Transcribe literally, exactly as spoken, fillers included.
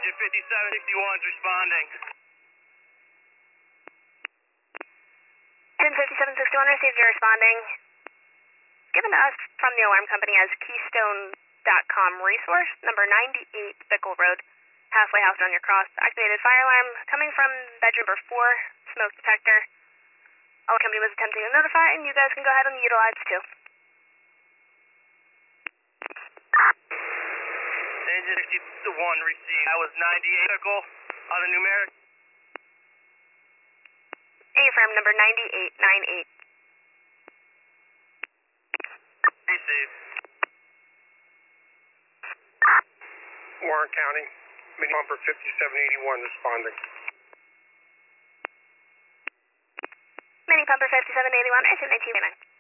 Engine fifty-seven sixty-one's responding. Engine fifty-seven sixty-one received, you're responding. Given to us from the alarm company as Keystone dot com resource, number ninety-eight Bickle Road, halfway house on your cross. Activated fire alarm coming from bedroom number four, smoke detector. Alarm company was attempting to notify, and you guys can go ahead and utilize too. Engine sixty-one received. That was ninety-eight Bickle on the numeric. A-firm number ninety-eight ninety-eight. Received. Warren County, mini bumper fifty-seven eighty-one responding. Mini pumper fifty-seven eighty-one, I nineteen eighty-nine.